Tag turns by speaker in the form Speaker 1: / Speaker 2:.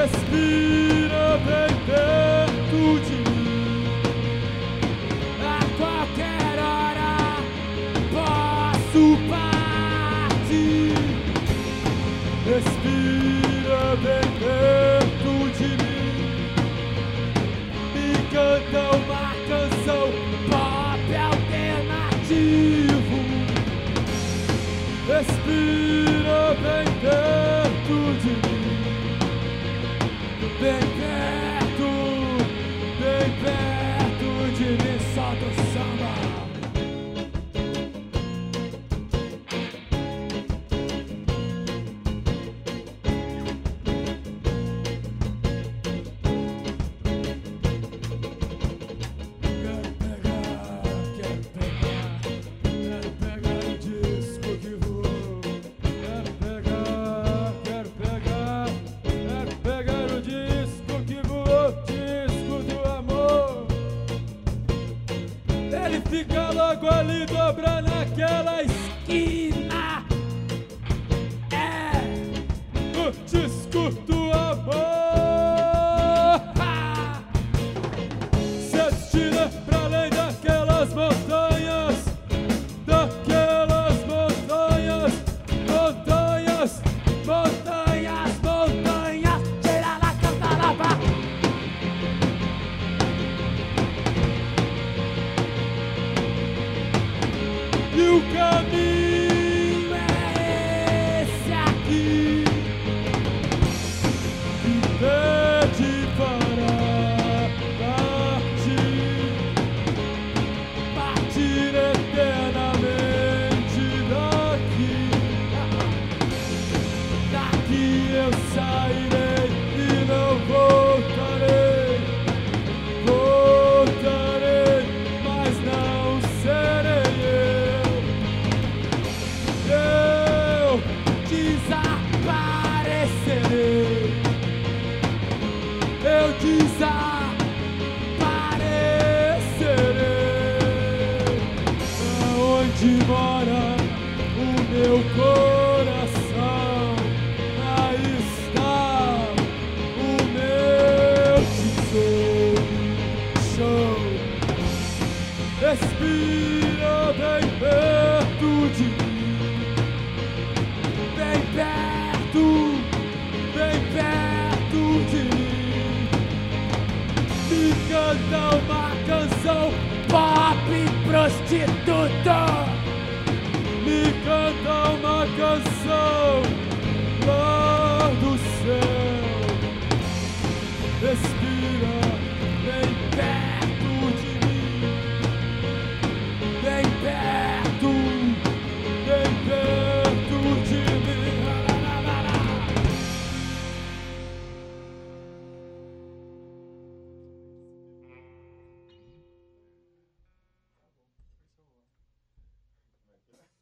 Speaker 1: Respira bem perto de mim. A qualquer hora posso partir. Respira bem perto de mim. Me canta uma canção pop alternativo. Respira bem perto de mim. Bem perto de mim, solta o samba. Fica logo ali, dobra naquela esquina. É o disco do amor. Se atira pra além daquelas montanhas, daquelas montanhas, montanhas, montanhas, montanhas. Tira lá, canta lá, vá. E o caminho é esse aqui, que pede para partir eternamente daqui. Daqui eu sairei e não voltarei. Voltarei, mas não serei eu. Eu desaparecerei. Aonde mora o meu coração, aí está o meu tesouro. Show. Respira bem perto de mim. Bem perto de mim. Me canta uma canção pop prostituta. Me canta uma canção